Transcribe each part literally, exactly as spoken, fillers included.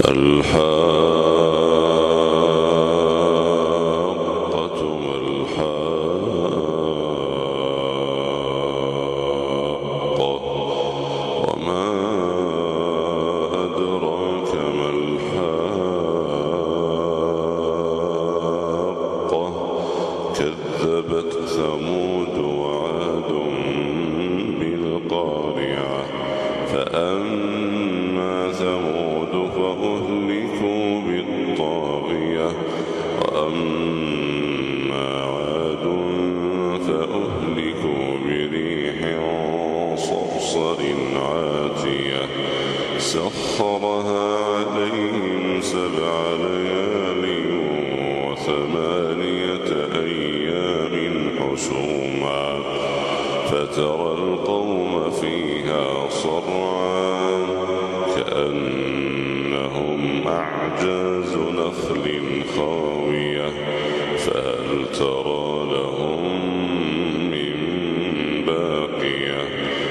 الحاقة ما الحاقة وما أدراك ما الحاقة كذبت ثمود وعاد بالقارعة فأما ثمود فأهلكوا بالطاغية وأما عاد فأهلكوا بريح صرصر عاتية سخرها عليهم سبع ليال وثمانية أيام حسوما فترى القوم فيها صرعا كأنهم أعجاز نخل خاوية فهل ترى لهم من باقية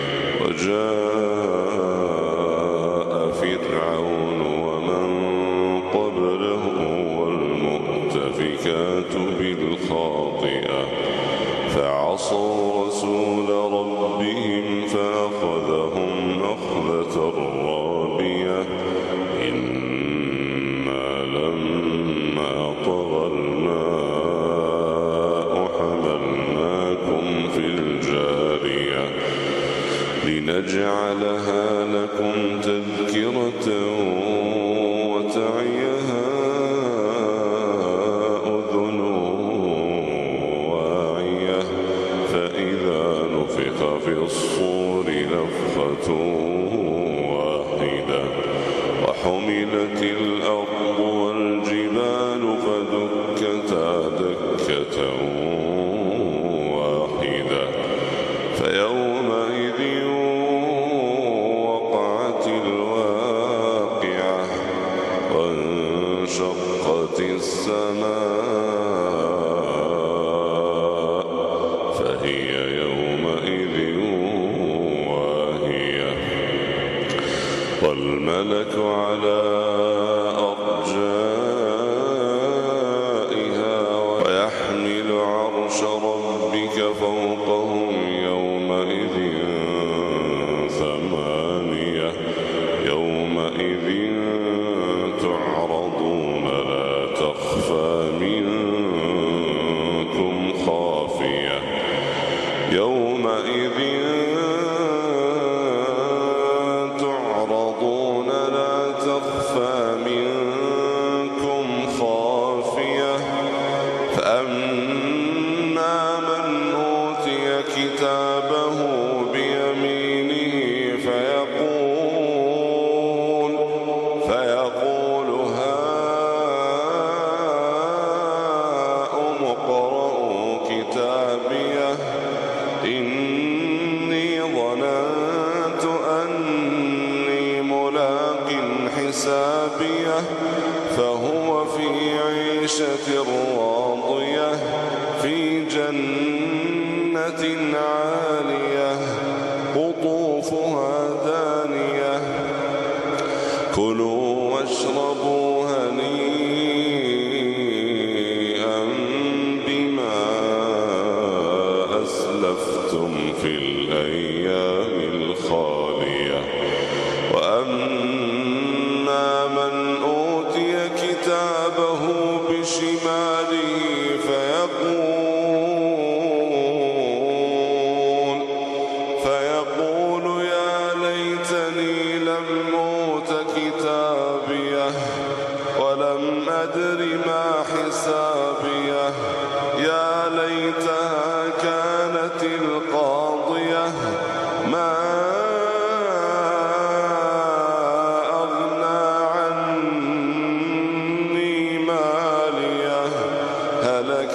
وجاء فرعون ومن قبله والمؤتفكات بالخاطئة فعصوا رسول ربهم فأخذهم أخذة رابية إنا لما طغى الماء حملناكم في الجارية لنجعلها لكم تذكرة وتعيها أذن واعية فإذا نفخ في الصور نفخة واحدة وحملت الأرض والجبال فدكتا دكة واحدة فيومئذ وقعت الواقعة وانشقت السماء فهي يومئذ واهية والملك على أرجائها ويحمل عرش ربك فوقهم يومئذ ثمانية يومئذ تعرضون لا تخفى منكم خافية يومئذ تعرضون لا تخفى منكم خافية فأما من أوتي كتابه بيمينه فيقول فيقول هاؤم اقرءوا كتابيه إني ظننت أني ملاق حسابيه فهو في عيشة راضية في جنة عالية قطوفها دانية كلوا واشربوا هنيئا بما أسلفتم في الأيام الخالية وأما من أوتي كتابه بشماله فيقول فيقول يا ليتني لم أوت كتابيه ولم أدر ما حسابيه يا ليتها كانت القاضية ما أغنى عني ماليه هلك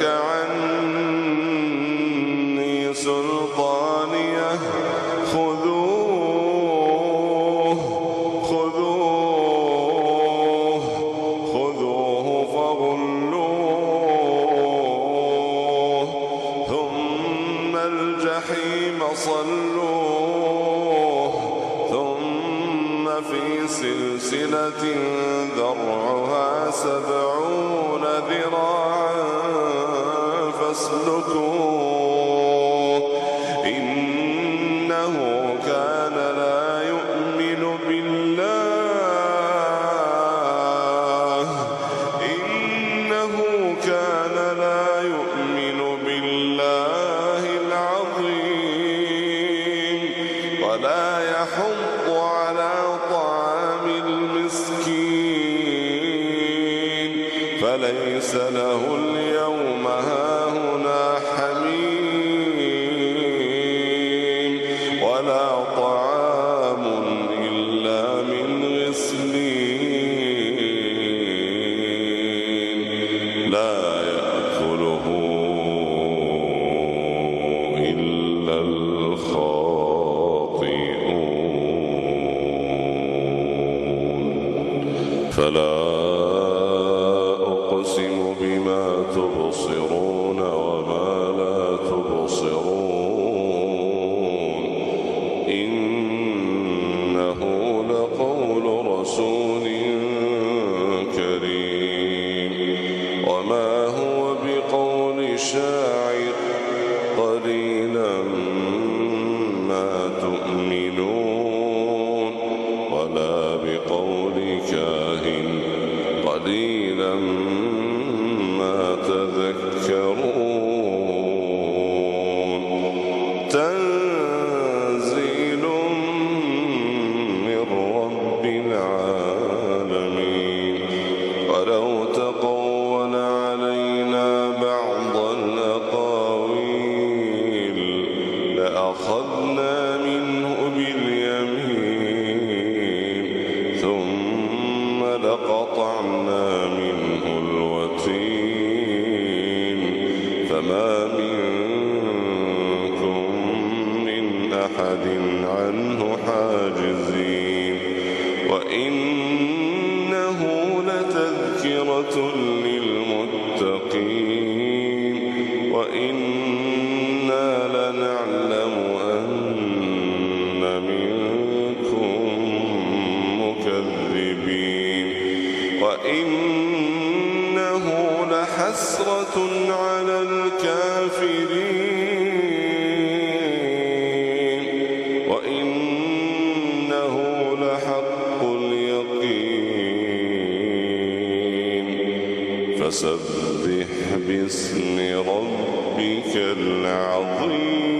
عني سلطانيه خذوه خذوه خذوه فغلوه سلسلة ذرعها سبعون ذراعا فاسلكوه إنه كان لا يؤمن بالله إنه كان لا يؤمن بالله العظيم ولا يحض على طعام المسكين فليس له اليوم هاهنا حميم ولا طعام إلا من غسلين لا يأكله إلا الخاطئون فلا أقسم بما تبصرون وما لا تبصرون إنه لقول رسول كريم وما هو بقول شاعر قليلا ما تؤمنون ولا بقول كاهن قليلا ما تذكرون تنزيل من رب العالمين ولو تقول علينا بعض الأقاويل لأخذنا منه باليمين ثم لقطعنا منه الوتين فما منكم من أحد عنه حاجزين وإنه لتذكرة للمتقين وإنا لنعلم أن منكم مكذبين وإنه لحسرة على الكافرين وإنه لحق اليقين فسبح باسم ربك العظيم.